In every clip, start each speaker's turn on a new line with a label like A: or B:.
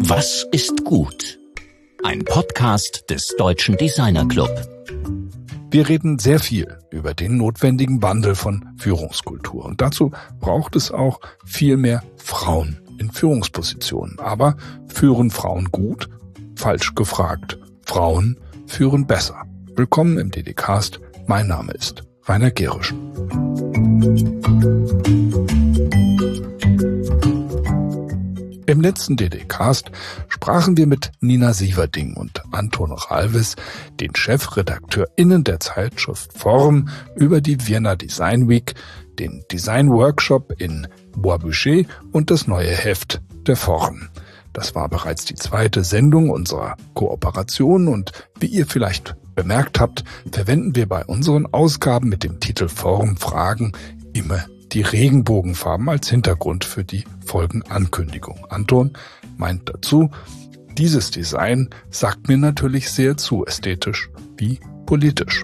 A: Was ist gut? Ein Podcast des Deutschen Designer Club.
B: Wir reden sehr viel über den notwendigen Wandel von Führungskultur. Und dazu braucht es auch viel mehr Frauen in Führungspositionen. Aber führen Frauen gut? Falsch gefragt. Frauen führen besser. Willkommen im DD-Cast. Mein Name ist Rainer Gerisch. Im letzten DD-Cast sprachen wir mit Nina Sieverding und Anton Ralves, den ChefredakteurInnen der Zeitschrift Form, über die Vienna Design Week, den Design Workshop in Bois-Boucher und das neue Heft der Form. Das war bereits die zweite Sendung unserer Kooperation und wie ihr vielleicht bemerkt habt, verwenden wir bei unseren Ausgaben mit dem Titel Form Fragen immer die Regenbogenfarben als Hintergrund für die Folgenankündigung. Anton meint dazu, dieses Design sagt mir natürlich sehr zu, ästhetisch wie politisch.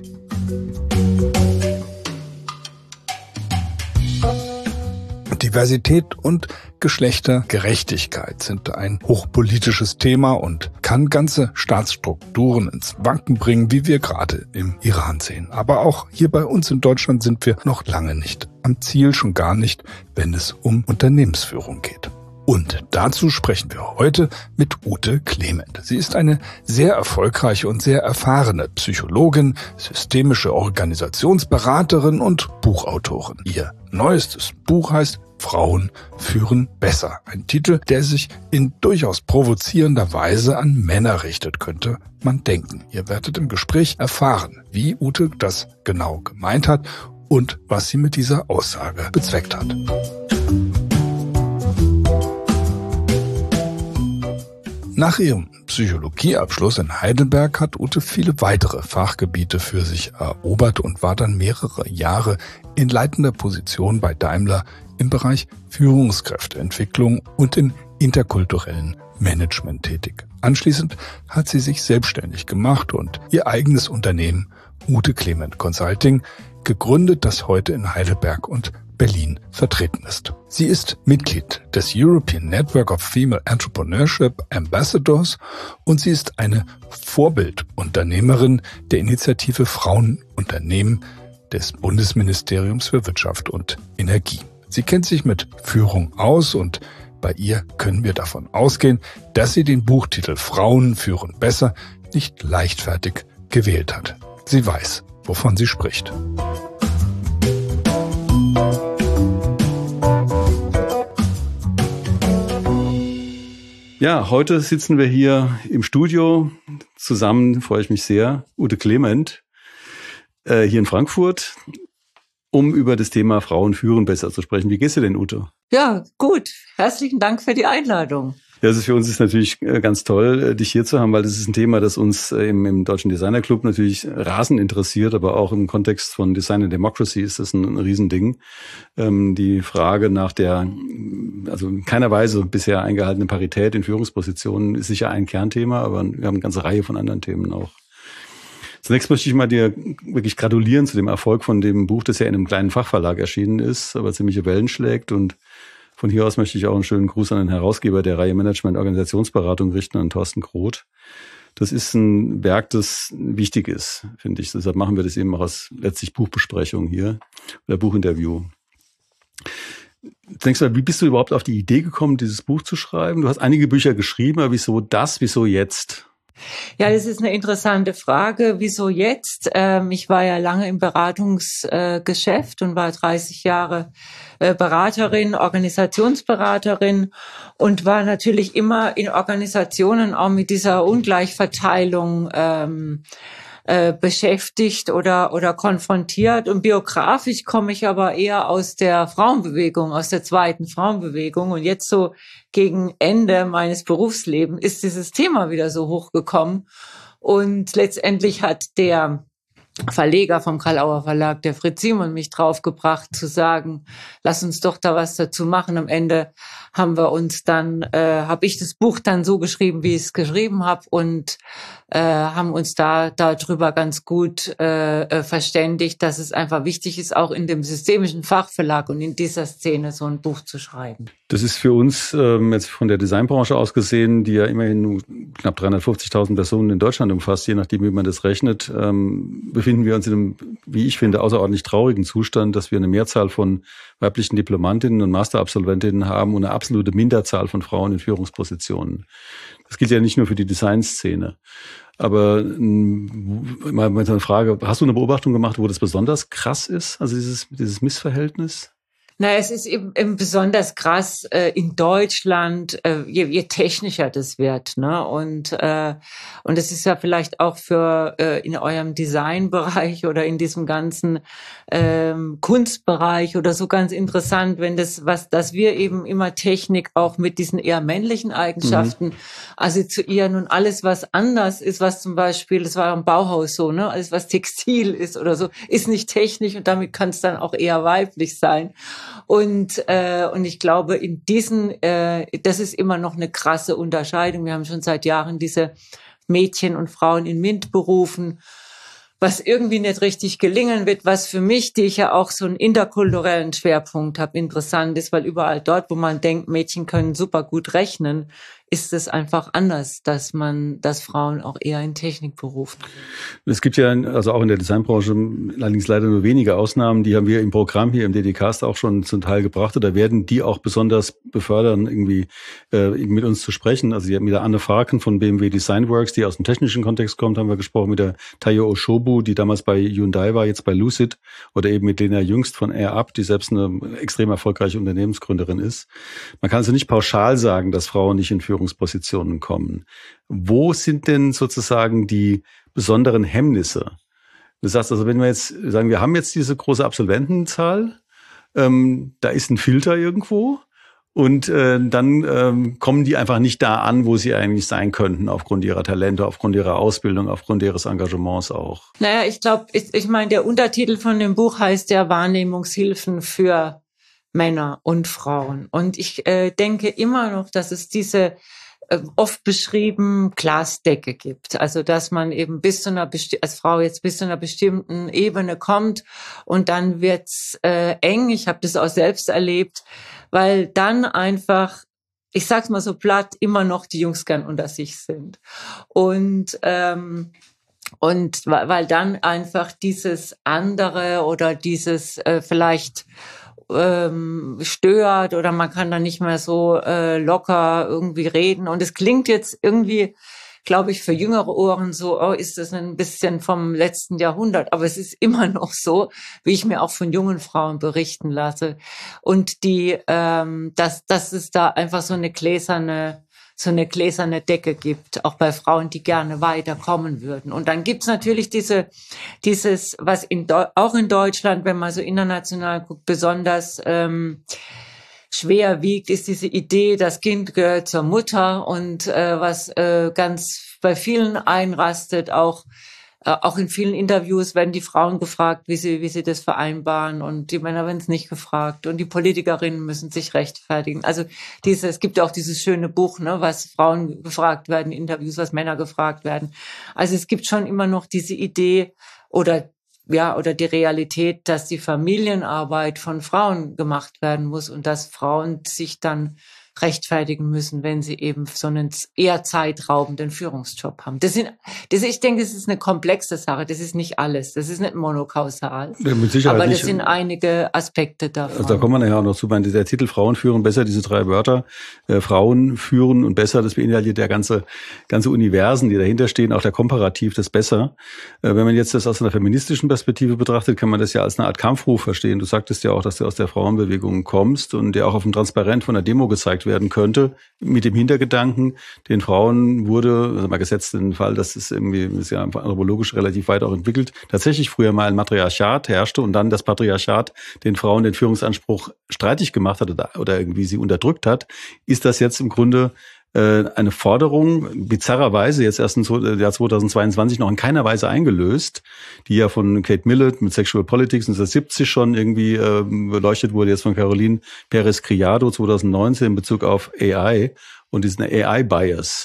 B: Diversität und Geschlechtergerechtigkeit sind ein hochpolitisches Thema und kann ganze Staatsstrukturen ins Wanken bringen, wie wir gerade im Iran sehen. Aber auch hier bei uns in Deutschland sind wir noch lange nicht am Ziel, schon gar nicht, wenn es um Unternehmensführung geht. Und dazu sprechen wir heute mit Ute Clement. Sie ist eine sehr erfolgreiche und sehr erfahrene Psychologin, systemische Organisationsberaterin und Buchautorin. Ihr neuestes Buch heißt Frauen führen besser. Ein Titel, der sich in durchaus provozierender Weise an Männer richtet, könnte man denken. Ihr werdet im Gespräch erfahren, wie Ute das genau gemeint hat und was sie mit dieser Aussage bezweckt hat. Nach ihrem Psychologieabschluss in Heidelberg hat Ute viele weitere Fachgebiete für sich erobert und war dann mehrere Jahre in leitender Position bei Daimler im Bereich Führungskräfteentwicklung und im interkulturellen Management tätig. Anschließend hat sie sich selbstständig gemacht und ihr eigenes Unternehmen Ute Clement Consulting gegründet, das heute in Heidelberg und Berlin vertreten ist. Sie ist Mitglied des European Network of Female Entrepreneurship Ambassadors und sie ist eine Vorbildunternehmerin der Initiative Frauenunternehmen des Bundesministeriums für Wirtschaft und Energie. Sie kennt sich mit Führung aus und bei ihr können wir davon ausgehen, dass sie den Buchtitel Frauen führen besser nicht leichtfertig gewählt hat. Sie weiß, wovon sie spricht.
C: Ja, heute sitzen wir hier im Studio zusammen, freue ich mich sehr, Ute Clement, hier in Frankfurt, um über das Thema Frauen führen besser zu sprechen. Wie geht's dir denn, Ute?
D: Ja, gut. Herzlichen Dank für die Einladung.
C: Ja, also für uns ist natürlich ganz toll, dich hier zu haben, weil das ist ein Thema, das uns im Deutschen Designer Club natürlich rasend interessiert, aber auch im Kontext von Design and Democracy ist das ein Riesending. Die Frage nach der, also in keiner Weise bisher eingehaltenen Parität in Führungspositionen ist sicher ein Kernthema, aber wir haben eine ganze Reihe von anderen Themen auch. Zunächst möchte ich mal dir wirklich gratulieren zu dem Erfolg von dem Buch, das ja in einem kleinen Fachverlag erschienen ist, aber ziemliche Wellen schlägt. Und von hier aus möchte ich auch einen schönen Gruß an den Herausgeber der Reihe Management Organisationsberatung richten, an Thorsten Groth. Das ist ein Werk, das wichtig ist, finde ich. Deshalb machen wir das eben auch als letztlich Buchbesprechung hier oder Buchinterview. Denkst du, wie bist du überhaupt auf die Idee gekommen, dieses Buch zu schreiben? Du hast einige Bücher geschrieben, aber wieso jetzt?
D: Ja, das ist eine interessante Frage. Wieso jetzt? Ich war ja lange im Beratungsgeschäft und war 30 Jahre Beraterin, Organisationsberaterin und war natürlich immer in Organisationen auch mit dieser Ungleichverteilung beschäftigt oder konfrontiert. Und biografisch komme ich aber eher aus der Frauenbewegung, aus der zweiten Frauenbewegung. Und jetzt so gegen Ende meines Berufslebens ist dieses Thema wieder so hochgekommen. Und letztendlich hat der Verleger vom Karl-Auer Verlag, der Fritz Simon, mich draufgebracht zu sagen, lass uns doch da was dazu machen. Am Ende haben wir uns dann, habe ich das Buch dann so geschrieben, wie ich es geschrieben habe und haben uns darüber ganz gut verständigt, dass es einfach wichtig ist, auch in dem systemischen Fachverlag und in dieser Szene so ein Buch zu schreiben.
C: Das ist für uns jetzt von der Designbranche aus gesehen, die ja immerhin knapp 350.000 Personen in Deutschland umfasst, je nachdem, wie man das rechnet, befinden wir uns in einem, wie ich finde, außerordentlich traurigen Zustand, dass wir eine Mehrzahl von weiblichen Diplomantinnen und Masterabsolventinnen haben und eine absolute Minderzahl von Frauen in Führungspositionen. Das gilt ja nicht nur für die Designszene. Aber mal mit einer Frage, hast du eine Beobachtung gemacht, wo das besonders krass ist, also dieses Missverhältnis?
D: Naja, es ist eben besonders krass in Deutschland, je technischer das wird, ne? Und es ist ja vielleicht auch für in eurem Designbereich oder in diesem ganzen Kunstbereich oder so ganz interessant, wenn dass wir eben immer Technik auch mit diesen eher männlichen Eigenschaften assoziieren und alles, was anders ist, was zum Beispiel, das war im Bauhaus so, ne? Alles, was Textil ist oder so, ist nicht technisch und damit kann es dann auch eher weiblich sein. Und ich glaube, das ist immer noch eine krasse Unterscheidung. Wir haben schon seit Jahren diese Mädchen und Frauen in MINT-Berufen, was irgendwie nicht richtig gelingen wird, was für mich, die ich ja auch so einen interkulturellen Schwerpunkt habe, interessant ist, weil überall dort, wo man denkt, Mädchen können super gut rechnen, ist es einfach anders, dass Frauen auch eher in Technikberufen sind.
C: Es gibt ja, also auch in der Designbranche, allerdings leider nur wenige Ausnahmen, die haben wir im Programm hier im DD-Cast auch schon zum Teil gebracht. Da werden die auch besonders befördern, irgendwie mit uns zu sprechen. Also mit der Anne Farken von BMW Designworks, die aus dem technischen Kontext kommt, haben wir gesprochen, mit der Tayo Oshobu, die damals bei Hyundai war, jetzt bei Lucid, oder eben mit Lena Jüngst von AirUp, die selbst eine extrem erfolgreiche Unternehmensgründerin ist. Man kann also nicht pauschal sagen, dass Frauen nicht in Führungspositionen kommen. Wo sind denn sozusagen die besonderen Hemmnisse? Du sagst also, wenn wir jetzt sagen, wir haben jetzt diese große Absolventenzahl, da ist ein Filter irgendwo und dann kommen die einfach nicht da an, wo sie eigentlich sein könnten, aufgrund ihrer Talente, aufgrund ihrer Ausbildung, aufgrund ihres Engagements auch.
D: Naja, ich glaube, ich meine, der Untertitel von dem Buch heißt ja Wahrnehmungshilfen für Männer und Frauen. Und ich denke immer noch, dass es diese oft beschrieben Glasdecke gibt. Also, dass man eben als Frau jetzt bis zu einer bestimmten Ebene kommt und dann wird's eng. Ich habe das auch selbst erlebt, weil dann einfach, ich sag's mal so platt, immer noch die Jungs gern unter sich sind. Und weil dann einfach dieses andere oder dieses vielleicht stört oder man kann dann nicht mehr so locker irgendwie reden. Und es klingt jetzt irgendwie, glaube ich, für jüngere Ohren so, oh, ist das ein bisschen vom letzten Jahrhundert. Aber es ist immer noch so, wie ich mir auch von jungen Frauen berichten lasse. Und dass es da einfach so eine gläserne Decke gibt, auch bei Frauen, die gerne weiterkommen würden. Und dann gibt's natürlich dieses, was auch in Deutschland, wenn man so international guckt, besonders schwer wiegt, ist diese Idee, das Kind gehört zur Mutter und was ganz bei vielen einrastet, auch in vielen Interviews werden die Frauen gefragt, wie sie das vereinbaren und die Männer werden es nicht gefragt und die Politikerinnen müssen sich rechtfertigen. Also es gibt ja auch dieses schöne Buch, ne, was Frauen gefragt werden, Interviews, was Männer gefragt werden. Also es gibt schon immer noch diese Idee oder die Realität, dass die Familienarbeit von Frauen gemacht werden muss und dass Frauen sich dann rechtfertigen müssen, wenn sie eben so einen eher zeitraubenden Führungsjob haben. Ich denke, das ist eine komplexe Sache. Das ist nicht alles. Das ist nicht monokausal. Ja, mit Sicherheit aber das nicht. Sind einige Aspekte davon.
C: Also da kommen wir nachher auch noch zu. Der Titel Frauen führen besser, diese 3 Wörter, Frauen führen und besser, das beinhaltet ja ganze Universen, die dahinter stehen, auch der Komparativ, das besser. Wenn man jetzt das aus einer feministischen Perspektive betrachtet, kann man das ja als eine Art Kampfruf verstehen. Du sagtest ja auch, dass du aus der Frauenbewegung kommst und der auch auf dem Transparent von der Demo gezeigt werden könnte, mit dem Hintergedanken, den Frauen wurde, also mal gesetzt den Fall, dass es irgendwie, ist ja anthropologisch relativ weit auch entwickelt, tatsächlich früher mal ein Matriarchat herrschte und dann das Patriarchat den Frauen den Führungsanspruch streitig gemacht hat oder irgendwie sie unterdrückt hat, ist das jetzt im Grunde eine Forderung, bizarrerweise jetzt erst im Jahr 2022 noch in keiner Weise eingelöst, die ja von Kate Millett mit Sexual Politics 1970 schon irgendwie beleuchtet wurde, jetzt von Caroline Perez Criado 2019 in Bezug auf AI und diesen AI-Bias.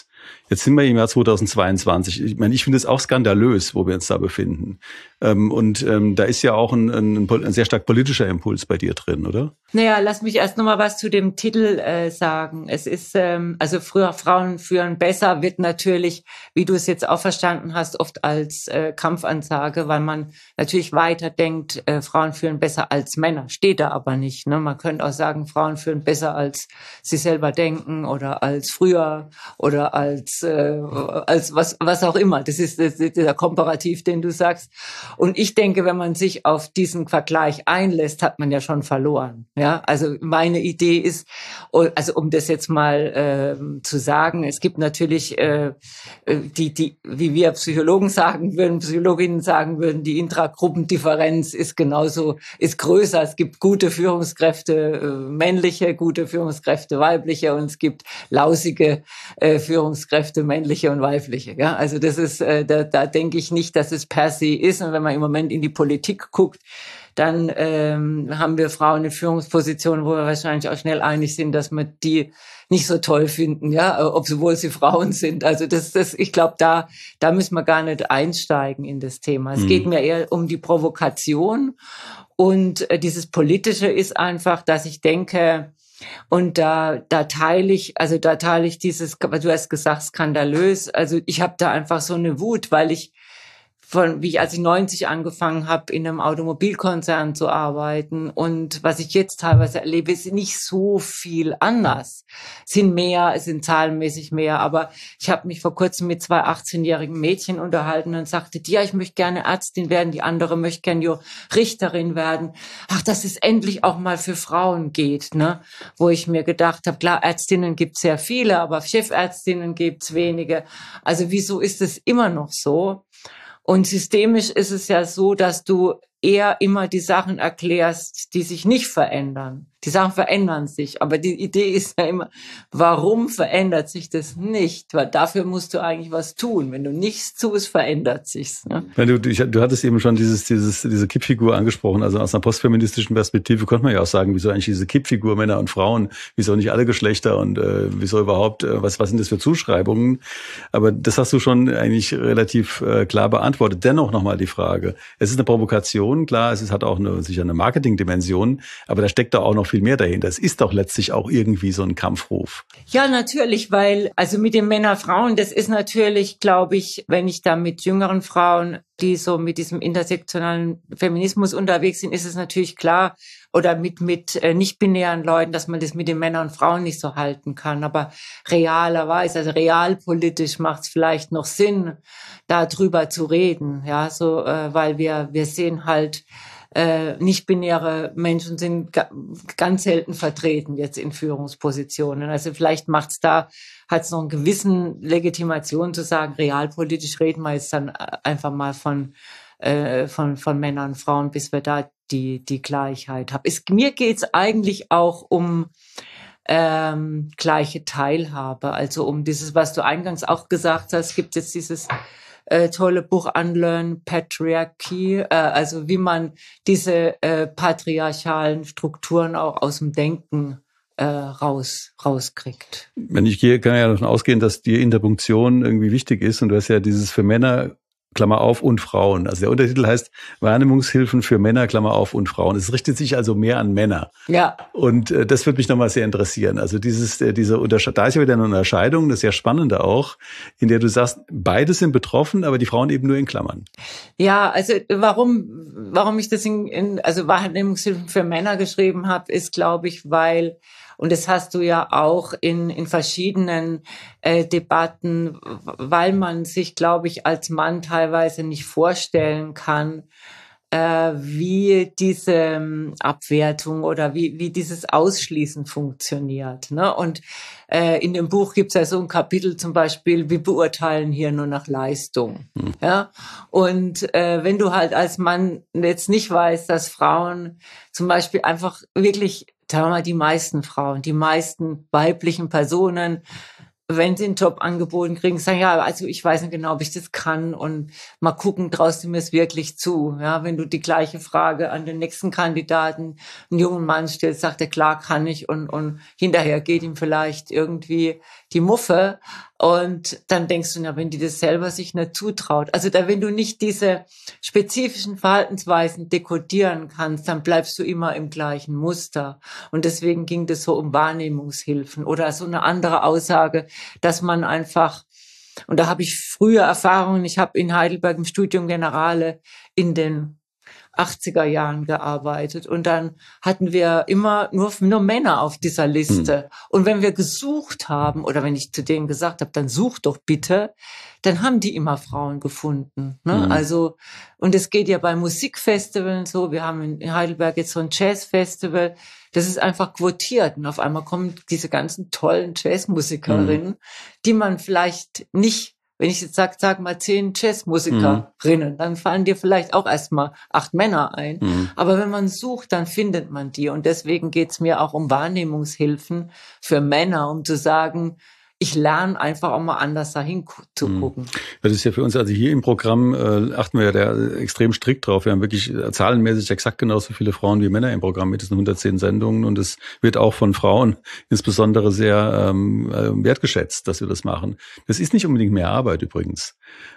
C: Jetzt sind wir im Jahr 2022. Ich meine, ich finde es auch skandalös, wo wir uns da befinden. Da ist ja auch ein sehr stark politischer Impuls bei dir drin, oder?
D: Naja, lass mich erst noch mal was zu dem Titel sagen. Es ist, also früher Frauen führen besser wird natürlich, wie du es jetzt auch verstanden hast, oft als Kampfansage, weil man natürlich weiter denkt, Frauen führen besser als Männer. Steht da aber nicht. Ne? Man könnte auch sagen, Frauen führen besser als sie selber denken oder als früher oder als was auch immer. Das ist dieser Komparativ, den du sagst. Und ich denke, wenn man sich auf diesen Vergleich einlässt, hat man ja schon verloren. Ja, also meine Idee ist, also um das jetzt mal zu sagen, es gibt natürlich die, wie wir Psychologen sagen würden, Psychologinnen sagen würden, die Intragruppendifferenz ist größer. Es gibt gute Führungskräfte, männliche, gute Führungskräfte, weibliche, und es gibt lausige Führungskräfte, männliche und weibliche. Ja, also das ist, da denke ich nicht, dass es per se ist. Und wenn man im Moment in die Politik guckt, dann haben wir Frauen in Führungspositionen, wo wir wahrscheinlich auch schnell einig sind, dass wir die nicht so toll finden, ja, obwohl sie Frauen sind. Also ich glaube, da müssen wir gar nicht einsteigen in das Thema. Es geht mir eher um die Provokation, und dieses Politische ist einfach, dass ich denke, und da teile ich dieses, du hast gesagt, skandalös. Also ich habe da einfach so eine Wut, weil ich als ich 90 angefangen habe, in einem Automobilkonzern zu arbeiten, und was ich jetzt teilweise erlebe, ist nicht so viel anders. Es sind zahlenmäßig mehr, aber ich habe mich vor kurzem mit 2 18-jährigen Mädchen unterhalten und sagte, ja, ich möchte gerne Ärztin werden, die andere möchte gerne Richterin werden. Ach, dass es endlich auch mal für Frauen geht, ne? Wo ich mir gedacht habe, klar, Ärztinnen gibt es sehr viele, aber Chefärztinnen gibt es wenige. Also wieso ist es immer noch so? Und systemisch ist es ja so, dass du eher immer die Sachen erklärst, die sich nicht verändern. Die Sachen verändern sich, aber die Idee ist ja immer, warum verändert sich das nicht? Weil dafür musst du eigentlich was tun. Wenn du nichts tust, verändert sich's. Ne?
C: Ja, du hattest eben schon diese Kippfigur angesprochen. Also aus einer postfeministischen Perspektive könnte man ja auch sagen, wieso eigentlich diese Kippfigur Männer und Frauen, wieso nicht alle Geschlechter und wieso überhaupt, was sind das für Zuschreibungen? Aber das hast du schon eigentlich relativ klar beantwortet. Dennoch nochmal die Frage. Es ist eine Provokation, klar, hat auch sicher eine Marketingdimension, aber da steckt da auch noch viel mehr dahinter. Es ist doch letztlich auch irgendwie so ein Kampfruf.
D: Ja, natürlich, weil, also mit den Männer-Frauen, das ist natürlich, glaube ich, wenn ich da mit jüngeren Frauen, die so mit diesem intersektionalen Feminismus unterwegs sind, ist es natürlich klar, oder mit nicht-binären Leuten, dass man das mit den Männern und Frauen nicht so halten kann. Aber realpolitisch macht es vielleicht noch Sinn, darüber zu reden. Ja, so, weil wir sehen halt, nicht-binäre Menschen sind ganz selten vertreten jetzt in Führungspositionen. Also vielleicht hat es noch einen gewissen Legitimation zu sagen, realpolitisch reden wir jetzt dann einfach mal von Männern und Frauen, bis wir da die Gleichheit haben. Mir geht's eigentlich auch um gleiche Teilhabe, also um dieses, was du eingangs auch gesagt hast, gibt jetzt dieses tolle Buch Unlearn Patriarchy, also wie man diese patriarchalen Strukturen auch aus dem Denken rauskriegt.
C: Kann ja davon ausgehen, dass die Interpunktion irgendwie wichtig ist, und du hast ja dieses für Männer, Klammer auf, und Frauen. Also der Untertitel heißt Wahrnehmungshilfen für Männer, Klammer auf, und Frauen. Es richtet sich also mehr an Männer.
D: Ja.
C: Und das würde mich nochmal sehr interessieren. Also da ist ja wieder eine Unterscheidung, das ist ja spannende auch, in der du sagst, beide sind betroffen, aber die Frauen eben nur in Klammern.
D: Ja, also warum ich das also Wahrnehmungshilfen für Männer geschrieben habe, ist, glaube ich, weil, und das hast du ja auch in verschiedenen Debatten, weil man sich, glaube ich, als Mann teilweise nicht vorstellen kann, wie diese Abwertung oder wie dieses Ausschließen funktioniert. Ne? Und in dem Buch gibt es ja so ein Kapitel zum Beispiel, wir beurteilen hier nur nach Leistung. Ja? Und wenn du halt als Mann jetzt nicht weißt, dass Frauen zum Beispiel einfach wirklich, sagen wir mal, die meisten Frauen, die meisten weiblichen Personen, wenn sie einen Job angeboten kriegen, sagen, ja, also ich weiß nicht genau, ob ich das kann, und mal gucken, traust du mir es wirklich zu? Ja, wenn du die gleiche Frage an den nächsten Kandidaten, einen jungen Mann stellst, sagt er, klar kann ich, und hinterher geht ihm vielleicht irgendwie die Muffe. Und dann denkst du, na, wenn die das selber sich nicht zutraut, also wenn du nicht diese spezifischen Verhaltensweisen dekodieren kannst, dann bleibst du immer im gleichen Muster. Und deswegen ging das so um Wahrnehmungshilfen oder so eine andere Aussage, dass man einfach, und da habe ich frühe Erfahrungen, ich habe in Heidelberg im Studium Generale in den 80er Jahren gearbeitet und dann hatten wir immer nur Männer auf dieser Liste. Und wenn wir gesucht haben oder wenn ich zu denen gesagt habe, dann such doch bitte, dann haben die immer Frauen gefunden. Ne? Also, und es geht ja bei Musikfestivalen so, wir haben in Heidelberg jetzt so ein Jazzfestival, das ist einfach quotiert und auf einmal kommen diese ganzen tollen Jazzmusikerinnen, die man vielleicht nicht, wenn ich jetzt sag mal 10 Jazzmusikerinnen, dann fallen dir vielleicht auch erstmal 8 Männer ein. Aber wenn man sucht, dann findet man die. Und deswegen geht's mir auch um Wahrnehmungshilfen für Männer, um zu sagen, ich lerne einfach auch mal anders dahin zu gucken.
C: Das ist ja für uns, also hier im Programm achten wir ja da extrem strikt drauf. Wir haben wirklich zahlenmäßig exakt genauso viele Frauen wie Männer im Programm mit diesen 110 Sendungen und es wird auch von Frauen insbesondere sehr wertgeschätzt, dass wir das machen. Das ist nicht unbedingt mehr Arbeit übrigens.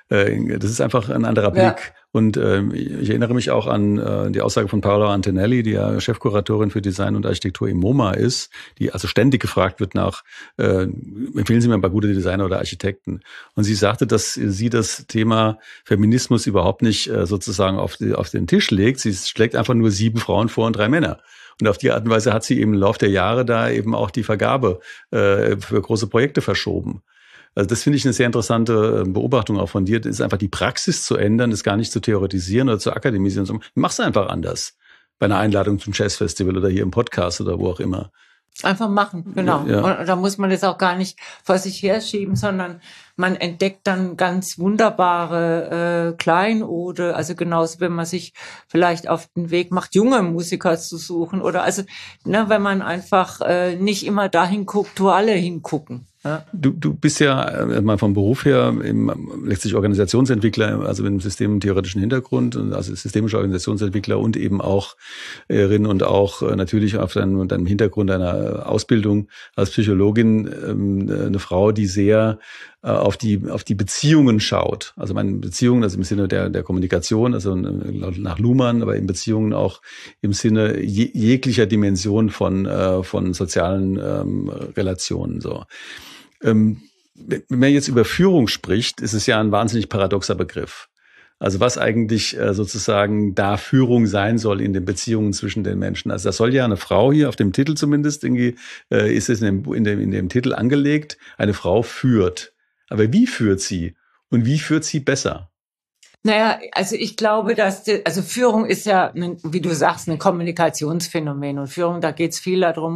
C: Das ist einfach ein anderer Blick. Ja. Und ich erinnere mich auch an die Aussage von Paola Antonelli, die ja Chefkuratorin für Design und Architektur im MoMA ist, die also ständig gefragt wird nach, empfehlen Sie mir ein paar gute Designer oder Architekten. Und sie sagte, dass sie das Thema Feminismus überhaupt nicht sozusagen auf den Tisch legt. Sie schlägt einfach nur 7 Frauen vor und 3 Männer. Und auf die Art und Weise hat sie eben im Laufe der Jahre da eben auch die Vergabe für große Projekte verschoben. Also das finde ich eine sehr interessante Beobachtung auch von dir. Das ist einfach die Praxis zu ändern, das gar nicht zu theoretisieren oder zu akademisieren. Mach's einfach anders. Bei einer Einladung zum Jazzfestival oder hier im Podcast oder wo auch immer.
D: Einfach machen, genau. Ja. Und da muss man das auch gar nicht vor sich herschieben, sondern man entdeckt dann ganz wunderbare Kleinode. Also genauso, wenn man sich vielleicht auf den Weg macht, junge Musiker zu suchen oder also, ne, wenn man einfach nicht immer dahin guckt, wo alle hingucken. Ja.
C: Du bist ja mal vom Beruf her letztlich Organisationsentwickler, also mit einem systemtheoretischen Hintergrund, also systemischer Organisationsentwickler und eben auch und auch natürlich auf deinem Hintergrund deiner Ausbildung als Psychologin eine Frau, die sehr auf die Beziehungen schaut. Also meine Beziehungen, also im Sinne der Kommunikation, also nach Luhmann, aber in Beziehungen auch im Sinne jeglicher Dimension von sozialen Relationen, so. Wenn man jetzt über Führung spricht, ist es ja ein wahnsinnig paradoxer Begriff. Also was eigentlich sozusagen da Führung sein soll in den Beziehungen zwischen den Menschen. Also das soll ja eine Frau hier auf dem Titel zumindest, irgendwie ist es in dem Titel angelegt, eine Frau führt. Aber wie führt sie? Und wie führt sie besser?
D: Naja, also ich glaube, also Führung ist ja, wie du sagst, ein Kommunikationsphänomen. Und Führung, da geht's viel darum,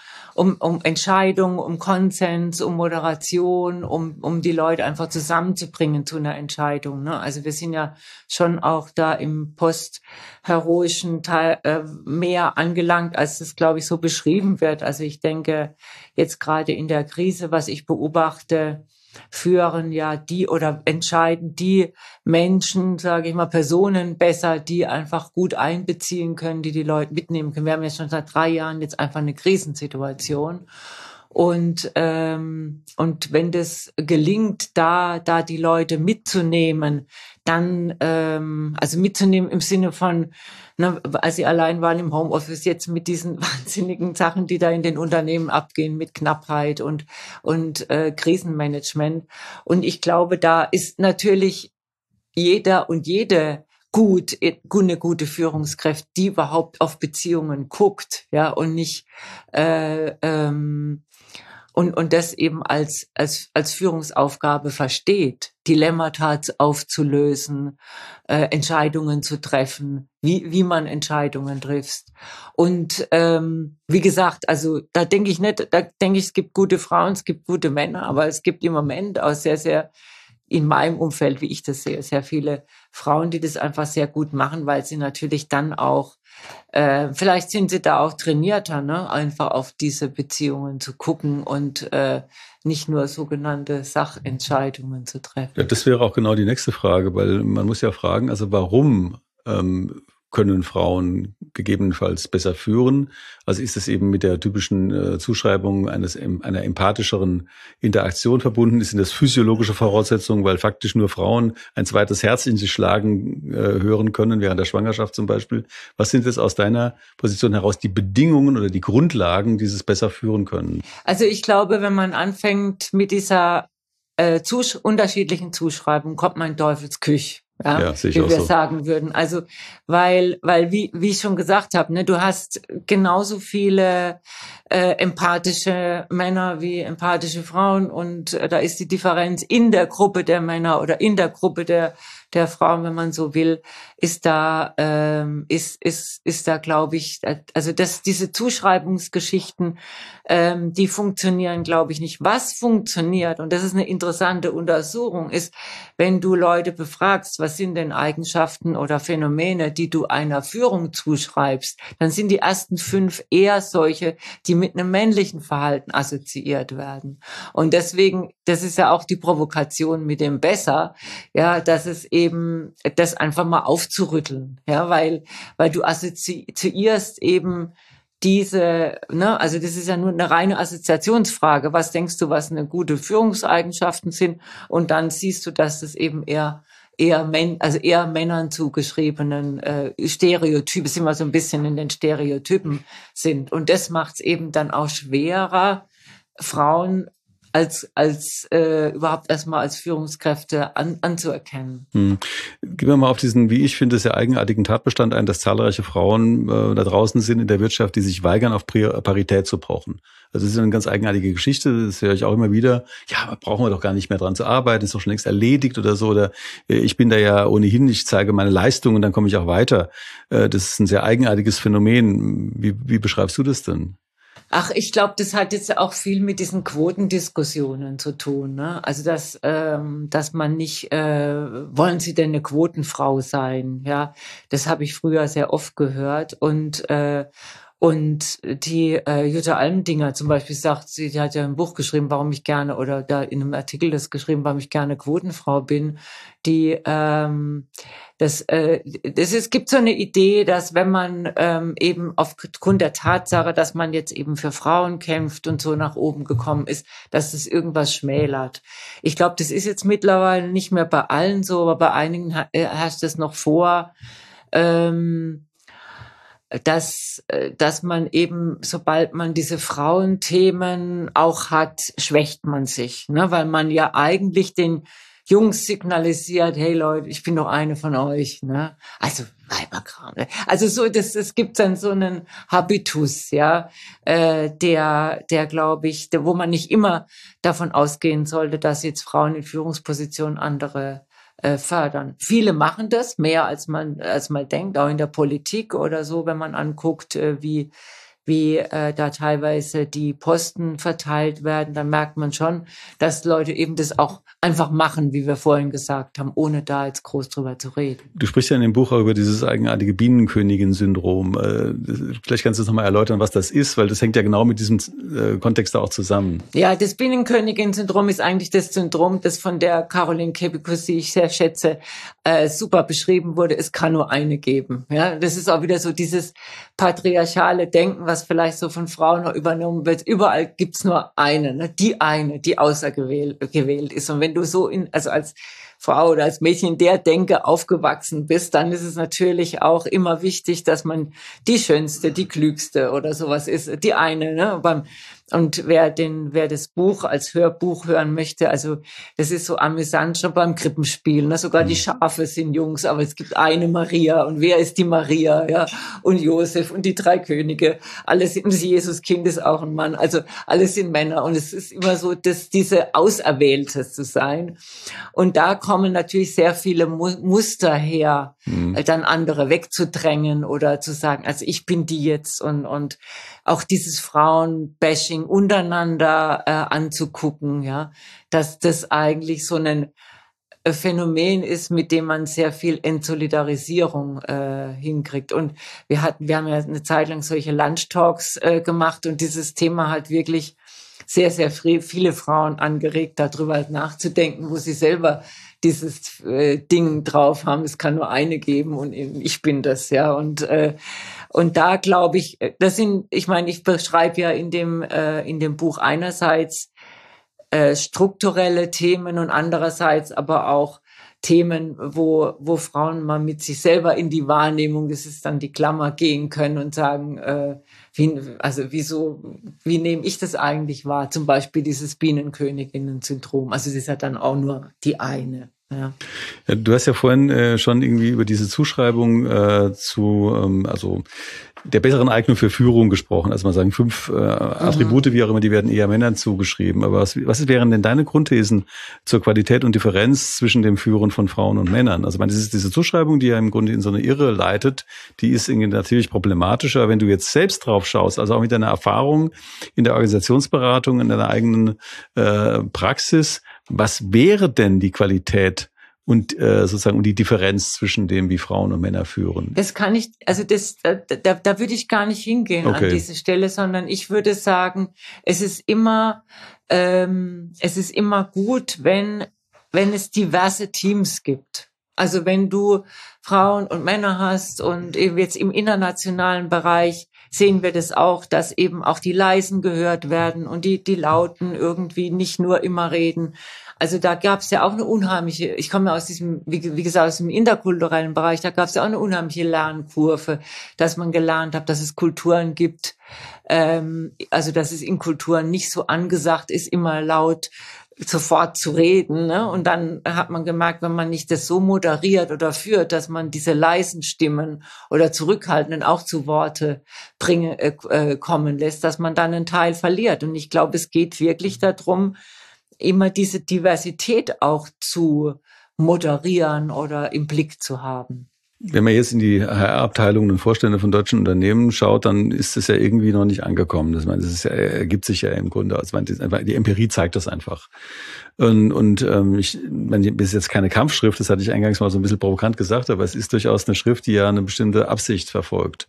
D: um Entscheidungen, um Konsens, um Moderation, um die Leute einfach zusammenzubringen zu einer Entscheidung. Ne? Also wir sind ja schon auch da im postheroischen Teil mehr angelangt, als das, glaube ich, so beschrieben wird. Also ich denke, jetzt gerade in der Krise, was ich beobachte, führen ja entscheiden die Menschen, sage ich mal, Personen besser, die einfach gut einbeziehen können, die Leute mitnehmen können. Wir haben ja schon seit 3 Jahren jetzt einfach eine Krisensituation. Und wenn das gelingt, da die Leute mitzunehmen, dann, also mitzunehmen im Sinne von, ne, als sie allein waren im Homeoffice, jetzt mit diesen wahnsinnigen Sachen, die da in den Unternehmen abgehen, mit Knappheit und Krisenmanagement. Und ich glaube, da ist natürlich jeder und jede eine gute Führungskraft, die überhaupt auf Beziehungen guckt, ja, und nicht und das eben als Führungsaufgabe versteht, Dilemmata aufzulösen, Entscheidungen zu treffen, wie man Entscheidungen trifft. Und wie gesagt, also da denke ich, es gibt gute Frauen, es gibt gute Männer, aber es gibt im Moment auch sehr, sehr in meinem Umfeld, wie ich das sehe, sehr viele Frauen, die das einfach sehr gut machen, weil sie natürlich dann auch, vielleicht sind sie da auch trainierter, ne, einfach auf diese Beziehungen zu gucken und nicht nur sogenannte Sachentscheidungen zu treffen.
C: Ja, das wäre auch genau die nächste Frage, weil man muss ja fragen, also warum können Frauen gegebenenfalls besser führen? Also ist es eben mit der typischen Zuschreibung einer empathischeren Interaktion verbunden? Sind das physiologische Voraussetzungen, weil faktisch nur Frauen ein zweites Herz in sich schlagen hören können, während der Schwangerschaft zum Beispiel? Was sind jetzt aus deiner Position heraus die Bedingungen oder die Grundlagen, die es besser führen können?
D: Also ich glaube, wenn man anfängt mit dieser unterschiedlichen Zuschreibungen, kommt man in Teufelsküche. Ja,
C: sehe ich
D: wie
C: auch
D: wir
C: so
D: sagen würden. Also, weil wie ich schon gesagt habe, ne, du hast genauso viele empathische Männer wie empathische Frauen und da ist die Differenz in der Gruppe der Männer oder in der Gruppe der Frauen, wenn man so will, ist da glaube ich, also diese Zuschreibungsgeschichten, die funktionieren, glaube ich, nicht. Was funktioniert, und das ist eine interessante Untersuchung, ist, wenn du Leute befragst, was sind denn Eigenschaften oder Phänomene, die du einer Führung zuschreibst, dann sind die ersten 5 eher solche, die mit einem männlichen Verhalten assoziiert werden. Und deswegen, das ist ja auch die Provokation mit dem Besser, ja, dass es eben, das einfach mal aufzurütteln, ja, weil du assoziierst eben diese, ne, also das ist ja nur eine reine Assoziationsfrage. Was denkst du, was eine gute Führungseigenschaften sind? Und dann siehst du, dass das eben eher Männern zugeschriebenen Stereotypen, sind wir so ein bisschen in den Stereotypen sind. Und das macht es eben dann auch schwerer, Frauen als überhaupt erstmal als Führungskräfte anzuerkennen.
C: Gehen wir mal auf diesen, wie ich finde, sehr eigenartigen Tatbestand ein, dass zahlreiche Frauen da draußen sind in der Wirtschaft, die sich weigern, auf Parität zu pochen. Also das ist eine ganz eigenartige Geschichte, das höre ich auch immer wieder. Ja, aber brauchen wir doch gar nicht mehr dran zu arbeiten, ist doch schon längst erledigt oder so. Oder ich bin da ja ohnehin, ich zeige meine Leistung und dann komme ich auch weiter. Das ist ein sehr eigenartiges Phänomen. Wie beschreibst du das denn?
D: Ach, ich glaube, das hat jetzt auch viel mit diesen Quotendiskussionen zu tun, ne? Also dass man nicht, wollen Sie denn eine Quotenfrau sein? Ja, das habe ich früher sehr oft gehört und die Jutta Almendinger zum Beispiel sagt, sie hat ja ein Buch geschrieben, warum ich gerne, oder da in einem Artikel das geschrieben, warum ich gerne Quotenfrau bin. Es gibt so eine Idee, dass wenn man eben aufgrund der Tatsache, dass man jetzt eben für Frauen kämpft und so nach oben gekommen ist, dass das irgendwas schmälert. Ich glaube, das ist jetzt mittlerweile nicht mehr bei allen so, aber bei einigen herrscht es noch vor, dass man eben, sobald man diese Frauenthemen auch hat, schwächt man sich, ne? Weil man ja eigentlich den Jungs signalisiert, hey Leute, ich bin doch eine von euch, ne? Also Weiberkram, ne? Also so, es gibt dann so einen Habitus, ja, der glaube ich, wo man nicht immer davon ausgehen sollte, dass jetzt Frauen in Führungspositionen andere fördern. Viele machen das mehr als man denkt, auch in der Politik oder so, wenn man anguckt, wie da teilweise die Posten verteilt werden, dann merkt man schon, dass Leute eben das auch einfach machen, wie wir vorhin gesagt haben, ohne da jetzt groß drüber zu reden.
C: Du sprichst ja in dem Buch auch über dieses eigenartige Bienenkönigin-Syndrom. Vielleicht kannst du es nochmal erläutern, was das ist, weil das hängt ja genau mit diesem Kontext auch zusammen.
D: Ja, das Bienenkönigin-Syndrom ist eigentlich das Syndrom, das von der Caroline Kebekus, die ich sehr schätze, super beschrieben wurde. Es kann nur eine geben. Ja, das ist auch wieder so dieses patriarchale Denken, was vielleicht so von Frauen noch übernommen wird. Überall gibt's nur eine, die außergewählt ist. Und wenn du so also als Frau oder als Mädchen in der Denke aufgewachsen bist, dann ist es natürlich auch immer wichtig, dass man die Schönste, die Klügste oder sowas ist. Die eine, ne? Und wer das Buch als Hörbuch hören möchte, also das ist so amüsant schon beim Krippenspiel, ne? Sogar die Schafe sind Jungs, aber es gibt eine Maria. Und wer ist die Maria? Ja, und Josef und die 3 Könige. Alles sind, das Jesuskind ist auch ein Mann. Also alles sind Männer. Und es ist immer so, dass diese Auserwählte zu sein. Und da kommen natürlich sehr viele Muster her, dann andere wegzudrängen oder zu sagen, also ich bin die jetzt und auch dieses Frauenbashing untereinander anzugucken, ja, dass das eigentlich so ein Phänomen ist, mit dem man sehr viel Entsolidarisierung hinkriegt. Und wir haben ja eine Zeit lang solche Lunch-Talks gemacht und dieses Thema hat wirklich sehr, sehr viele Frauen angeregt, darüber nachzudenken, wo sie selber dieses Ding drauf haben. Es kann nur eine geben und ich bin das, ja. Und da glaube ich, ich beschreibe ja in dem Buch einerseits strukturelle Themen und andererseits aber auch Themen, wo Frauen mal mit sich selber in die Wahrnehmung, das ist dann die Klammer, gehen können und sagen, wie nehme ich das eigentlich wahr? Zum Beispiel dieses Bienenköniginnen-Syndrom. Also das ist ja dann auch nur die eine. Ja.
C: Ja, du hast ja vorhin schon irgendwie über diese Zuschreibung also der besseren Eignung für Führung gesprochen. Also man sagen 5 Attribute, wie auch immer, die werden eher Männern zugeschrieben. Aber was wären denn deine Grundthesen zur Qualität und Differenz zwischen dem Führen von Frauen und Männern? Also man, das ist diese Zuschreibung, die ja im Grunde in so eine Irre leitet, die ist irgendwie natürlich problematischer. Wenn du jetzt selbst drauf schaust, also auch mit deiner Erfahrung in der Organisationsberatung, in deiner eigenen Praxis, was wäre denn die Qualität und sozusagen die Differenz zwischen dem, wie Frauen und Männer führen?
D: Das kann ich, also da würde ich gar nicht hingehen an diese Stelle, sondern ich würde sagen, es ist immer gut, wenn es diverse Teams gibt. Also wenn du Frauen und Männer hast und eben jetzt im internationalen Bereich sehen wir das auch, dass eben auch die Leisen gehört werden und die Lauten irgendwie nicht nur immer reden. Also da gab es ja auch eine unheimliche, ich komme aus diesem, wie gesagt, aus dem interkulturellen Bereich, da gab es ja auch eine unheimliche Lernkurve, dass man gelernt hat, dass es Kulturen gibt, also dass es in Kulturen nicht so angesagt ist, immer laut sofort zu reden, ne? Und dann hat man gemerkt, wenn man nicht das so moderiert oder führt, dass man diese leisen Stimmen oder zurückhaltenden auch zu Worte kommen lässt, dass man dann einen Teil verliert. Und ich glaube, es geht wirklich darum, immer diese Diversität auch zu moderieren oder im Blick zu haben.
C: Wenn man jetzt in die HR-Abteilungen und Vorstände von deutschen Unternehmen schaut, dann ist es ja irgendwie noch nicht angekommen. Das ergibt sich ja im Grunde. Also die Empirie zeigt das einfach. Das ist jetzt keine Kampfschrift, das hatte ich eingangs mal so ein bisschen provokant gesagt, aber es ist durchaus eine Schrift, die ja eine bestimmte Absicht verfolgt.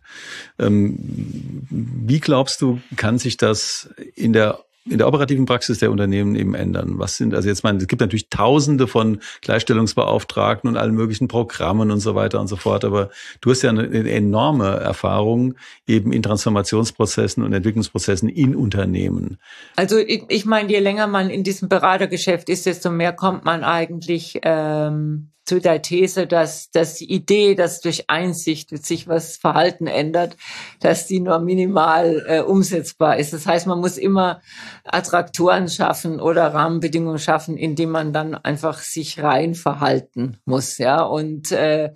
C: Wie glaubst du, kann sich das in der operativen Praxis der Unternehmen eben ändern? Es gibt natürlich Tausende von Gleichstellungsbeauftragten und allen möglichen Programmen und so weiter und so fort, aber du hast ja eine enorme Erfahrung eben in Transformationsprozessen und Entwicklungsprozessen in Unternehmen.
D: Also ich meine, je länger man in diesem Beratergeschäft ist, desto mehr kommt man eigentlich zu der These, dass die Idee, dass durch Einsicht sich was Verhalten ändert, dass die nur minimal umsetzbar ist. Das heißt, man muss immer Attraktoren schaffen oder Rahmenbedingungen schaffen, in die man dann einfach sich rein verhalten muss, ja. Und in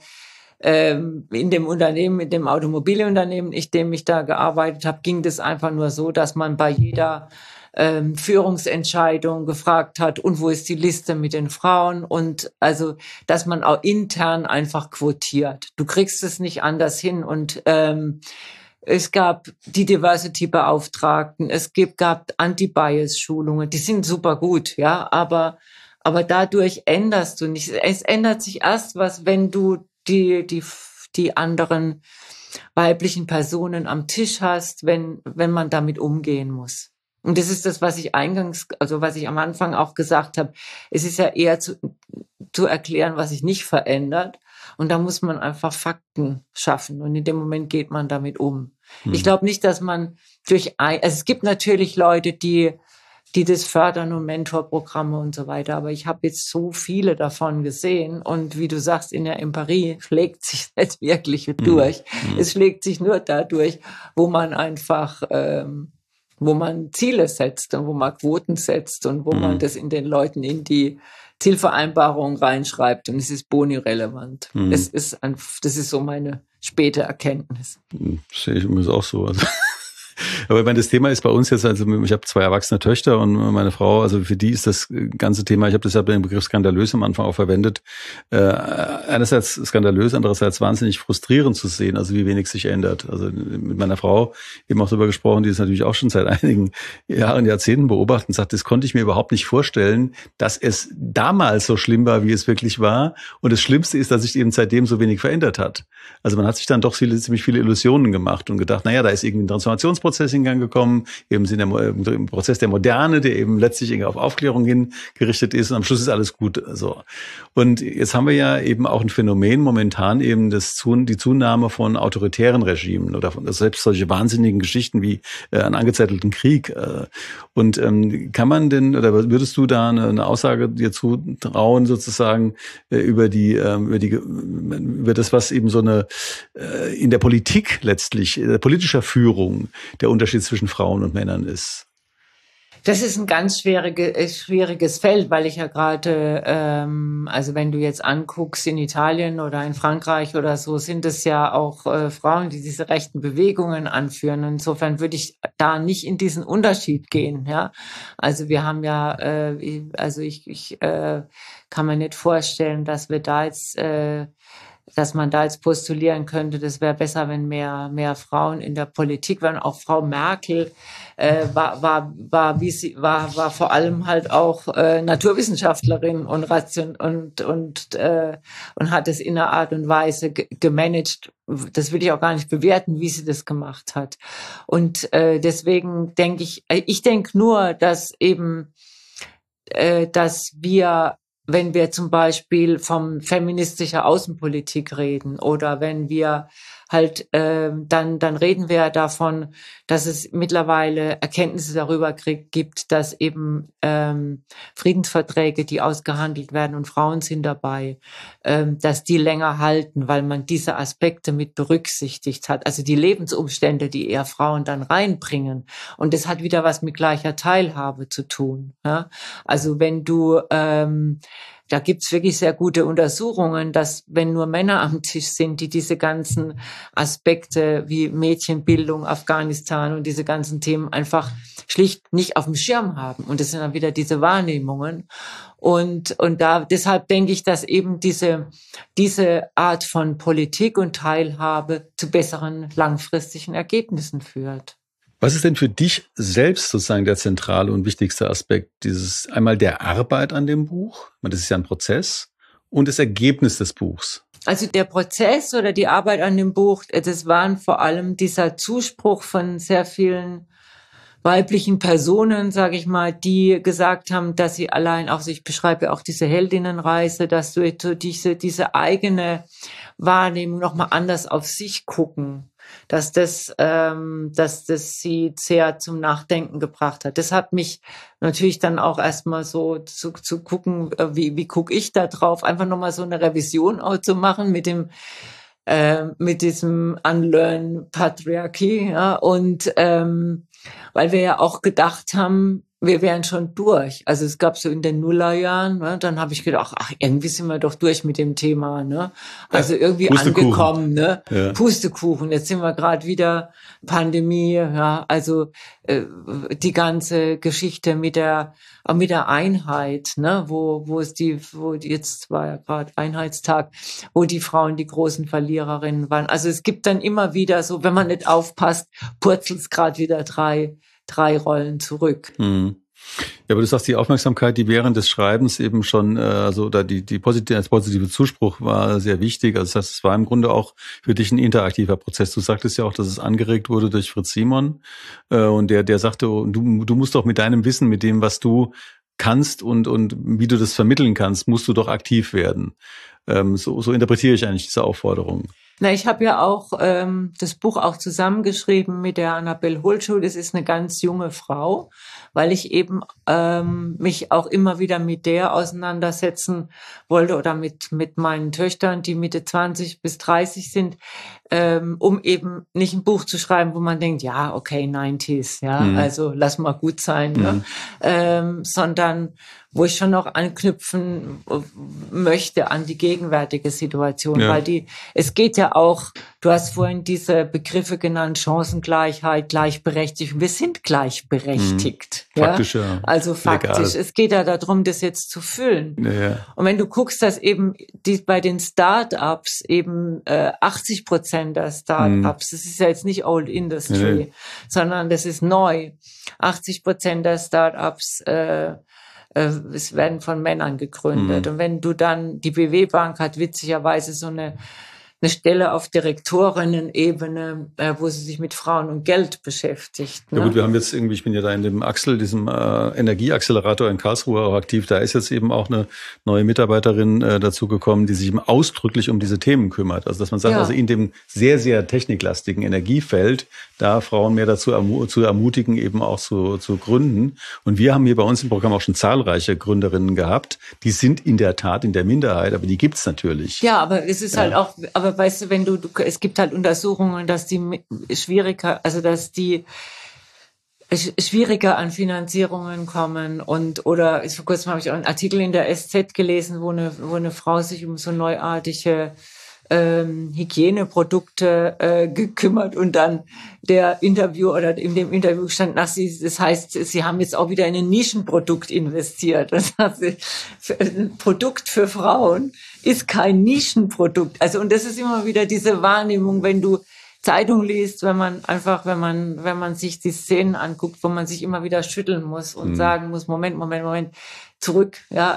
D: dem Unternehmen, in dem Automobilunternehmen, in dem ich da gearbeitet habe, ging das einfach nur so, dass man bei jeder Führungsentscheidung gefragt hat, und wo ist die Liste mit den Frauen, und also, dass man auch intern einfach quotiert. Du kriegst es nicht anders hin, und es gab die Diversity-Beauftragten, gab Anti-Bias-Schulungen, die sind super gut, ja, aber dadurch änderst du nicht. Es ändert sich erst was, wenn du die anderen weiblichen Personen am Tisch hast, wenn man damit umgehen muss. Und das ist das, was ich am Anfang auch gesagt habe. Es ist ja eher zu erklären, was sich nicht verändert. Und da muss man einfach Fakten schaffen. Und in dem Moment geht man damit um. Ich glaube nicht, dass man es gibt natürlich Leute, die das fördern und Mentorprogramme und so weiter. Aber ich habe jetzt so viele davon gesehen. Und wie du sagst, in der Empirie schlägt sich nicht wirklich durch. Es schlägt sich nur dadurch, wo man einfach wo man Ziele setzt und wo man Quoten setzt und wo man das in den Leuten in die Zielvereinbarung reinschreibt, und es ist boni-relevant. Das ist so meine späte Erkenntnis.
C: Sehe ich übrigens auch so. Aber ich meine, das Thema ist bei uns jetzt, also ich habe 2 erwachsene Töchter und meine Frau, also für die ist das ganze Thema, ich habe deshalb den Begriff skandalös am Anfang auch verwendet, einerseits skandalös, andererseits wahnsinnig frustrierend zu sehen, also wie wenig sich ändert. Also mit meiner Frau eben auch darüber gesprochen, die ist natürlich auch schon seit einigen Jahren, Jahrzehnten beobachtet und sagt, das konnte ich mir überhaupt nicht vorstellen, dass es damals so schlimm war, wie es wirklich war. Und das Schlimmste ist, dass sich eben seitdem so wenig verändert hat. Also man hat sich dann doch ziemlich viele Illusionen gemacht und gedacht, naja, da ist irgendwie ein Transformationsprozess in Gang gekommen, eben im Prozess der Moderne, der eben letztlich irgendwie auf Aufklärung hin gerichtet ist und am Schluss ist alles gut. So. Und jetzt haben wir ja eben auch ein Phänomen momentan eben die Zunahme von autoritären Regimen oder von selbst solche wahnsinnigen Geschichten wie einen angezettelten Krieg. Und kann man denn, oder würdest du da eine Aussage dir zutrauen, sozusagen, über das, was eben so eine in der Politik letztlich, politischer Führung, der Unterschied zwischen Frauen und Männern ist?
D: Das ist ein ganz schwieriges Feld, weil ich ja gerade, also wenn du jetzt anguckst in Italien oder in Frankreich oder so, sind es ja auch Frauen, die diese rechten Bewegungen anführen. Insofern würde ich da nicht in diesen Unterschied gehen. Ja, also wir haben ja, ich kann mir nicht vorstellen, dass wir da jetzt dass man da jetzt postulieren könnte, das wäre besser, wenn mehr Frauen in der Politik wären. Auch Frau Merkel war vor allem halt auch Naturwissenschaftlerin und hat es in einer Art und Weise gemanagt. Das will ich auch gar nicht bewerten, wie sie das gemacht hat. Und deswegen denke ich denke nur, dass eben, dass wir, wenn wir zum Beispiel von feministischer Außenpolitik reden oder wenn wir halt, dann reden wir davon, dass es mittlerweile Erkenntnisse darüber gibt, dass eben Friedensverträge, die ausgehandelt werden und Frauen sind dabei, dass die länger halten, weil man diese Aspekte mit berücksichtigt hat. Also die Lebensumstände, die eher Frauen dann reinbringen. Und das hat wieder was mit gleicher Teilhabe zu tun. Ja? Also wenn du da gibt's wirklich sehr gute Untersuchungen, dass wenn nur Männer am Tisch sind, die diese ganzen Aspekte wie Mädchenbildung, Afghanistan und diese ganzen Themen einfach schlicht nicht auf dem Schirm haben. Und das sind dann wieder diese Wahrnehmungen. Und deshalb denke ich, dass eben diese Art von Politik und Teilhabe zu besseren langfristigen Ergebnissen führt.
C: Was ist denn für dich selbst sozusagen der zentrale und wichtigste Aspekt dieses einmal der Arbeit an dem Buch? Das ist ja ein Prozess und das Ergebnis des Buchs.
D: Also der Prozess oder die Arbeit an dem Buch, das waren vor allem dieser Zuspruch von sehr vielen weiblichen Personen, sage ich mal, die gesagt haben, dass sie allein auch, ich beschreibe auch diese Heldinnenreise, dass du diese eigene Wahrnehmung nochmal anders auf sich gucken, dass das sie sehr zum Nachdenken gebracht hat. Das hat mich natürlich dann auch erstmal so zu gucken, wie gucke ich da drauf, einfach nochmal so eine Revision auch zu machen mit diesem Unlearn Patriarchy, ja, und weil wir ja auch gedacht haben, wir wären schon durch. Also es gab so in den Nullerjahren, ne, dann habe ich gedacht, ach, irgendwie sind wir doch durch mit dem Thema, ne? Also irgendwie angekommen, ne? Ja. Pustekuchen. Jetzt sind wir gerade wieder Pandemie, ja, also die ganze Geschichte mit der Einheit, ne, wo jetzt war ja gerade Einheitstag, wo die Frauen die großen Verliererinnen waren. Also es gibt dann immer wieder so, wenn man nicht aufpasst, purzelt's gerade wieder drei Rollen zurück.
C: Mhm. Ja, aber du sagst, die Aufmerksamkeit, die während des Schreibens eben schon, oder der positive Zuspruch war sehr wichtig. Also das heißt, es war im Grunde auch für dich ein interaktiver Prozess. Du sagtest ja auch, dass es angeregt wurde durch Fritz Simon, und der sagte, du musst doch mit deinem Wissen, mit dem, was du kannst und wie du das vermitteln kannst, musst du doch aktiv werden. So interpretiere ich eigentlich diese Aufforderung.
D: Na, ich habe ja auch das Buch auch zusammengeschrieben mit der Annabelle Hulschuh. Das ist eine ganz junge Frau, weil ich eben mich auch immer wieder mit der auseinandersetzen wollte oder mit meinen Töchtern, die Mitte 20 bis 30 sind, um eben nicht ein Buch zu schreiben, wo man denkt, ja, okay, 90s, ja, also lass mal gut sein, ne? Sondern wo ich schon noch anknüpfen möchte an die gegenwärtige Situation, weil es geht ja auch, du hast vorhin diese Begriffe genannt, Chancengleichheit, Gleichberechtigung. Wir sind gleichberechtigt.
C: Faktisch, ja.
D: Also faktisch. Legal. Es geht ja darum, das jetzt zu füllen. Ja. Und wenn du guckst, dass eben bei den Start-ups eben 80% der Start-ups, das ist ja jetzt nicht Old Industry, sondern das ist neu. 80% der Start-ups es werden von Männern gegründet. Und wenn du dann, die BW Bank hat witzigerweise so eine eine Stelle auf Direktorinnen-Ebene, wo sie sich mit Frauen und Geld beschäftigt. Ne?
C: Ja gut, wir haben jetzt irgendwie, ich bin ja da in dem Axel, diesem Energieaccelerator in Karlsruhe auch aktiv. Da ist jetzt eben auch eine neue Mitarbeiterin dazu gekommen, die sich eben ausdrücklich um diese Themen kümmert. Also dass man sagt, also in dem sehr, sehr techniklastigen Energiefeld, da Frauen mehr dazu zu ermutigen, eben auch zu gründen. Und wir haben hier bei uns im Programm auch schon zahlreiche Gründerinnen gehabt. Die sind in der Tat in der Minderheit, aber die gibt's natürlich.
D: Ja, aber es ist halt auch, aber weißt du, es gibt halt Untersuchungen, dass die schwieriger an Finanzierungen kommen oder vor kurzem habe ich auch einen Artikel in der SZ gelesen, wo eine Frau sich um so neuartige Hygieneprodukte gekümmert und dann der Interview oder in dem Interview stand, das heißt, sie haben jetzt auch wieder in ein Nischenprodukt investiert. Das heißt, ein Produkt für Frauen ist kein Nischenprodukt. Also, und das ist immer wieder diese Wahrnehmung, wenn du Zeitung liest, wenn man sich die Szenen anguckt, wo man sich immer wieder schütteln muss und sagen muss, Moment, zurück. Ja,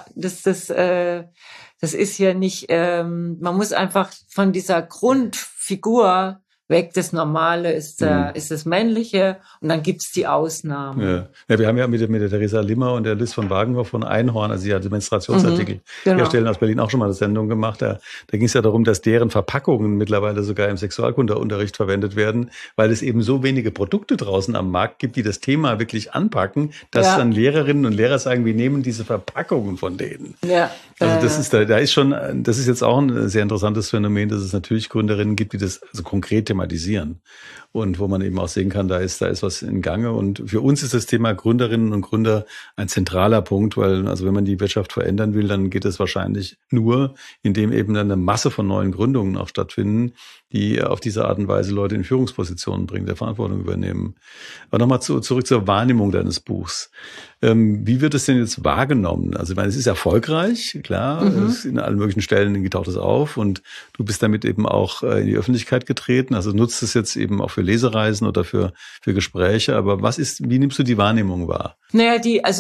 D: das ist ja nicht, man muss einfach von dieser Grundfigur weg. Das Normale ist das Männliche und dann gibt's die Ausnahmen.
C: Ja, wir haben ja mit der Theresa Limmer und der Liz von Wagenhoff von Einhorn, also sie hat Menstruationsartikel herstellen aus Berlin auch schon mal eine Sendung gemacht. Da ging es ja darum, dass deren Verpackungen mittlerweile sogar im Sexualkundeunterricht verwendet werden, weil es eben so wenige Produkte draußen am Markt gibt, die das Thema wirklich anpacken, dass dann Lehrerinnen und Lehrer sagen, wir nehmen diese Verpackungen von denen. Ja. Also das ist das ist jetzt auch ein sehr interessantes Phänomen, dass es natürlich Gründerinnen gibt, die das also konkret thematisieren und wo man eben auch sehen kann, da ist was in Gange. Und für uns ist das Thema Gründerinnen und Gründer ein zentraler Punkt, weil also wenn man die Wirtschaft verändern will, dann geht es wahrscheinlich nur, indem eben dann eine Masse von neuen Gründungen auch stattfinden, die auf diese Art und Weise Leute in Führungspositionen bringen, der Verantwortung übernehmen. Aber nochmal zurück zur Wahrnehmung deines Buchs. Wie wird es denn jetzt wahrgenommen? Also ich meine, es ist erfolgreich, klar, in allen möglichen Stellen taucht es auf und du bist damit eben auch in die Öffentlichkeit getreten, also nutzt es jetzt eben auch für Lesereisen oder für Gespräche, aber wie nimmst du die Wahrnehmung wahr?
D: Naja,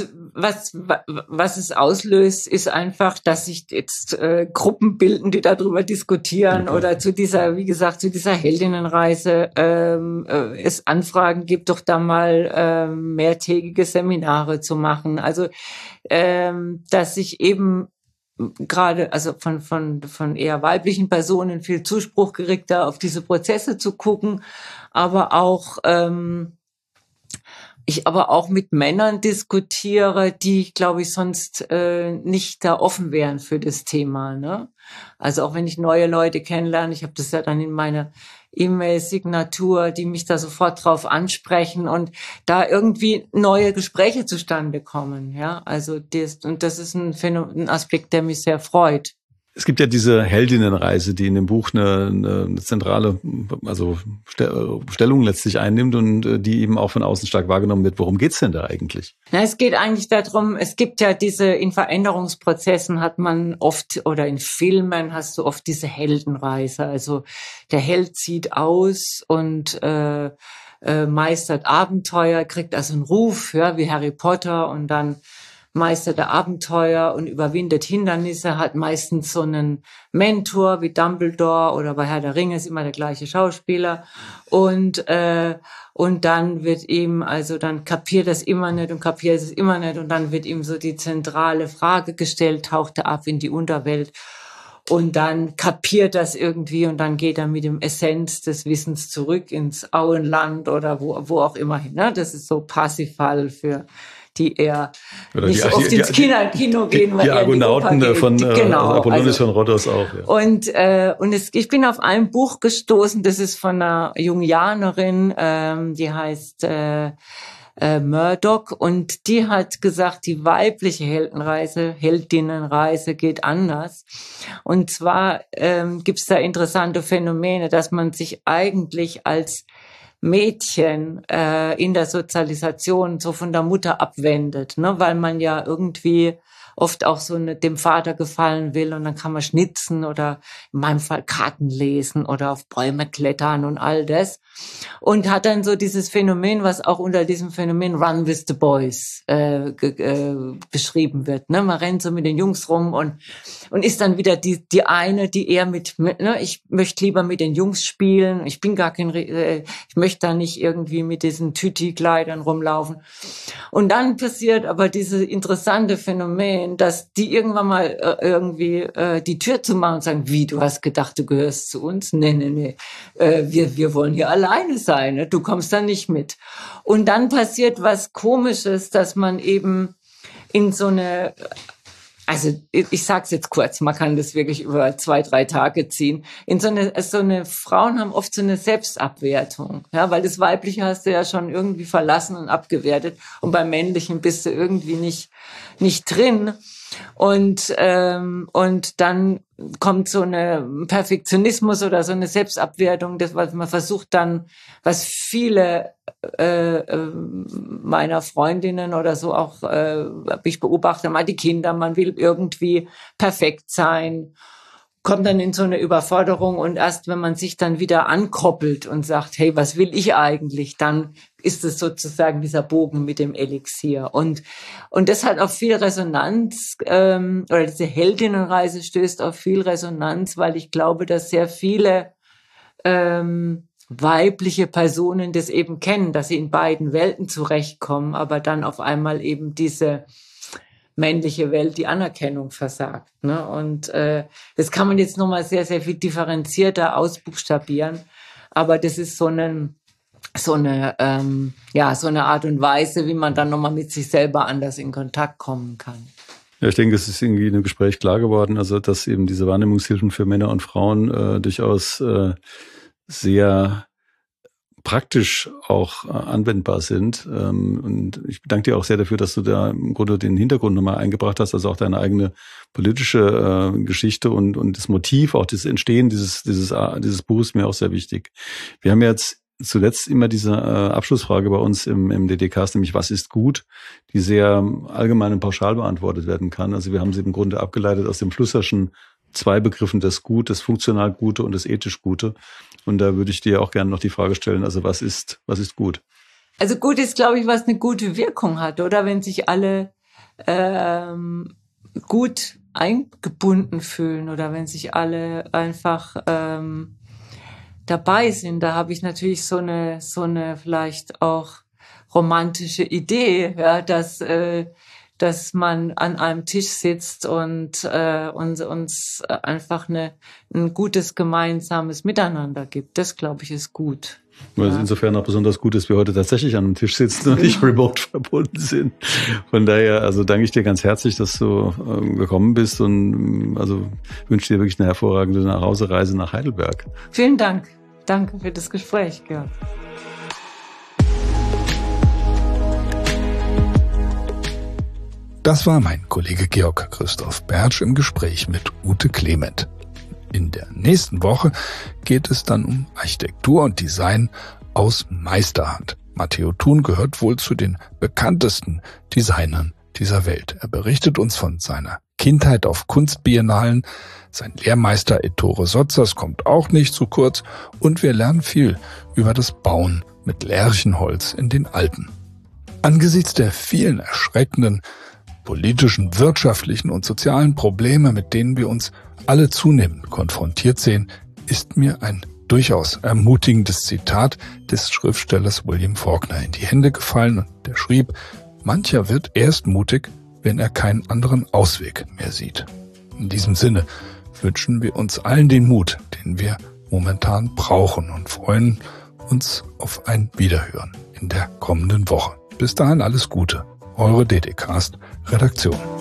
D: was es auslöst, ist einfach, dass sich jetzt Gruppen bilden, die darüber diskutieren oder zu dieser, wie gesagt, zu dieser Heldinnenreise es Anfragen gibt, doch da mal mehrtägige Seminare zu machen. Also dass sich eben gerade also von eher weiblichen Personen viel Zuspruch gekriegt, da auf diese Prozesse zu gucken, aber auch ich aber auch mit Männern diskutiere, die, glaube ich, sonst nicht da offen wären für das Thema. Ne? Also auch wenn ich neue Leute kennenlerne, ich habe das ja dann in meiner E-Mail-Signatur, die mich da sofort drauf ansprechen und da irgendwie neue Gespräche zustande kommen. Ja, also das ist ein Aspekt, der mich sehr freut.
C: Es gibt ja diese Heldinnenreise, die in dem Buch eine zentrale, also Stellung letztlich einnimmt und die eben auch von außen stark wahrgenommen wird. Worum geht's denn da eigentlich?
D: Na, es geht eigentlich darum, es gibt ja in Veränderungsprozessen hat man oft, oder in Filmen hast du oft diese Heldenreise. Also der Held zieht aus und meistert Abenteuer, kriegt also einen Ruf, ja, wie Harry Potter und dann meistert er Abenteuer und überwindet Hindernisse, hat meistens so einen Mentor wie Dumbledore oder bei Herr der Ringe ist immer der gleiche Schauspieler und dann wird ihm, also dann kapiert es immer nicht und dann wird ihm so die zentrale Frage gestellt, taucht er ab in die Unterwelt und dann kapiert das irgendwie und dann geht er mit dem Essenz des Wissens zurück ins Auenland oder wo auch immer hin. Ne? Das ist so Parsifal für die eher oder nicht so oft ins Kino gehen, weil
C: die Argonauten von Apollonius von Rhodos auch. Ja.
D: Und ich bin auf ein Buch gestoßen, das ist von einer Jungianerin, die heißt Murdoch und die hat gesagt, die weibliche Heldinnenreise geht anders. Und zwar gibt's da interessante Phänomene, dass man sich eigentlich als Mädchen in der Sozialisation so von der Mutter abwendet, ne, weil man ja irgendwie oft auch so dem Vater gefallen will und dann kann man schnitzen oder in meinem Fall Karten lesen oder auf Bäume klettern und all das. Und hat dann so dieses Phänomen, was auch unter diesem Phänomen Run with the Boys beschrieben wird. Ne? Man rennt so mit den Jungs rum und ist dann wieder die eine, die eher mit ne? Ich möchte lieber mit den Jungs spielen. Ich bin gar kein, ich möchte da nicht irgendwie mit diesen Tüti-Kleidern rumlaufen. Und dann passiert aber dieses interessante Phänomen, dass die irgendwann mal irgendwie die Tür zumachen und sagen, wie, du hast gedacht, du gehörst zu uns? Nee. Wir wollen hier alleine sein. Ne? Du kommst da nicht mit. Und dann passiert was Komisches, dass man eben in so eine, also ich sag's jetzt kurz, man kann das wirklich über 2-3 Tage ziehen. In so eine Frauen haben oft so eine Selbstabwertung, ja, weil das Weibliche hast du ja schon irgendwie verlassen und abgewertet und beim Männlichen bist du irgendwie nicht drin. Und dann kommt so eine Perfektionismus oder so eine Selbstabwertung, das was man versucht dann, was viele meiner Freundinnen oder so auch ich beobachte mal die Kinder, man will irgendwie perfekt sein, kommt dann in so eine Überforderung und erst wenn man sich dann wieder ankoppelt und sagt, hey, was will ich eigentlich, dann ist es sozusagen dieser Bogen mit dem Elixier. Und das hat auf viel Resonanz, oder diese Heldinnenreise stößt auf viel Resonanz, weil ich glaube, dass sehr viele weibliche Personen das eben kennen, dass sie in beiden Welten zurechtkommen, aber dann auf einmal eben diese männliche Welt die Anerkennung versagt. Ne? Und das kann man jetzt nochmal sehr, sehr viel differenzierter ausbuchstabieren. Aber das ist so eine Art und Weise, wie man dann nochmal mit sich selber anders in Kontakt kommen kann.
C: Ja, ich denke, es ist irgendwie in einem Gespräch klar geworden, also dass eben diese Wahrnehmungshilfen für Männer und Frauen durchaus sehr praktisch auch anwendbar sind. Und ich bedanke dir auch sehr dafür, dass du da im Grunde den Hintergrund nochmal eingebracht hast, also auch deine eigene politische Geschichte und das Motiv, auch das Entstehen dieses Buches mir auch sehr wichtig. Wir haben jetzt zuletzt immer diese Abschlussfrage bei uns im DDcast, nämlich was ist gut, die sehr allgemein und pauschal beantwortet werden kann. Also wir haben sie im Grunde abgeleitet aus dem Flusserschen 2 Begriffen, das Gut, das funktional Gute und das ethisch Gute. Und da würde ich dir auch gerne noch die Frage stellen, also was ist gut?
D: Also gut ist, glaube ich, was eine gute Wirkung hat, oder? Wenn sich alle gut eingebunden fühlen oder wenn sich alle einfach dabei sind. Da habe ich natürlich so eine vielleicht auch romantische Idee, ja, dass man an einem Tisch sitzt und uns einfach ein gutes gemeinsames Miteinander gibt. Das, glaube ich, ist gut.
C: Weil es insofern auch besonders gut ist, dass wir heute tatsächlich an einem Tisch sitzen und nicht remote verbunden sind. Von daher, also danke ich dir ganz herzlich, dass du gekommen bist und also wünsche dir wirklich eine hervorragende Nachhausereise nach Heidelberg.
D: Vielen Dank. Danke für das Gespräch, Georg.
B: Das war mein Kollege Georg Christoph Bertsch im Gespräch mit Ute Clement. In der nächsten Woche geht es dann um Architektur und Design aus Meisterhand. Matteo Thun gehört wohl zu den bekanntesten Designern dieser Welt. Er berichtet uns von seiner Kindheit auf Kunstbiennalen. Sein Lehrmeister Ettore Sotzers kommt auch nicht zu kurz. Und wir lernen viel über das Bauen mit Lärchenholz in den Alpen. Angesichts der vielen erschreckenden politischen, wirtschaftlichen und sozialen Probleme, mit denen wir uns alle zunehmend konfrontiert sehen, ist mir ein durchaus ermutigendes Zitat des Schriftstellers William Faulkner in die Hände gefallen und der schrieb: Mancher wird erst mutig, wenn er keinen anderen Ausweg mehr sieht. In diesem Sinne wünschen wir uns allen den Mut, den wir momentan brauchen und freuen uns auf ein Wiederhören in der kommenden Woche. Bis dahin alles Gute. Eure DDcast Redaktion.